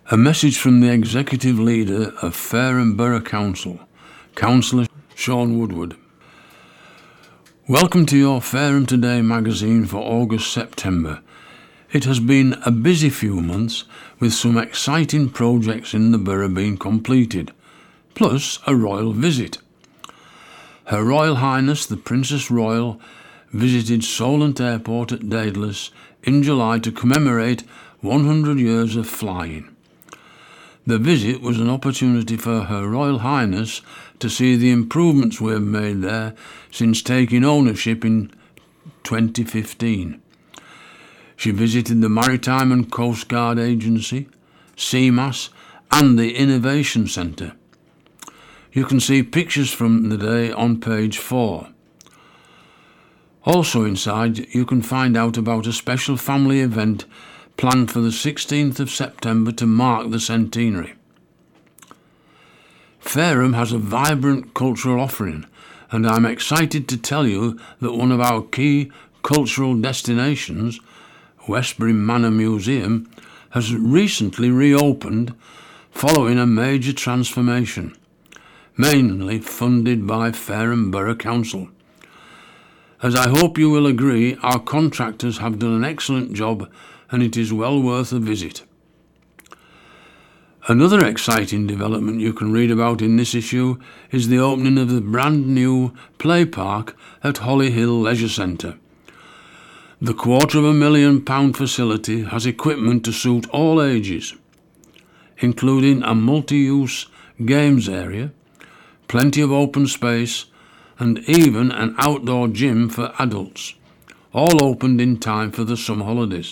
A message from the Executive Leader of Fareham Borough Council, Councillor Sean Woodward. Welcome to your Fareham Today magazine for August-September. It has been a busy few months with some exciting projects in the borough being completed, plus a royal visit. Her Royal Highness the Princess Royal visited Solent Airport at Daedalus in July to commemorate 100 years of flying. The visit was an opportunity for Her Royal Highness to see the improvements we have made there since taking ownership in 2015. She visited the Maritime and Coast Guard Agency, CMAS and the Innovation Centre. You can see pictures from the day on page 4. Also inside you can find out about a special family event planned for the 16th of September to mark the centenary. Fareham has a vibrant cultural offering, and I'm excited to tell you that one of our key cultural destinations, Westbury Manor Museum, has recently reopened following a major transformation, mainly funded by Fareham Borough Council. As I hope you will agree, our contractors have done an excellent job and it is well worth a visit. Another exciting development you can read about in this issue is the opening of the brand new play park at Holly Hill Leisure Centre. The £250,000 facility has equipment to suit all ages, including a multi-use games area, plenty of open space, and even an outdoor gym for adults, all opened in time for the summer holidays.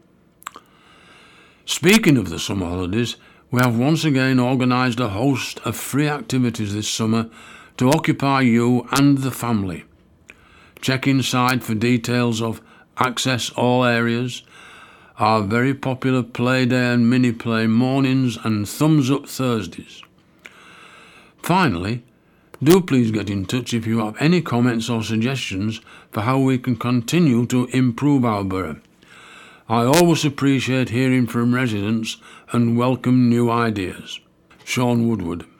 Speaking of the summer holidays, we have once again organised a host of free activities this summer to occupy you and the family. Check inside for details of Access All Areas, our very popular Play Day and Mini Play mornings and Thumbs Up Thursdays. Finally, do please get in touch if you have any comments or suggestions for how we can continue to improve our borough. I always appreciate hearing from residents and welcome new ideas. Sean Woodward.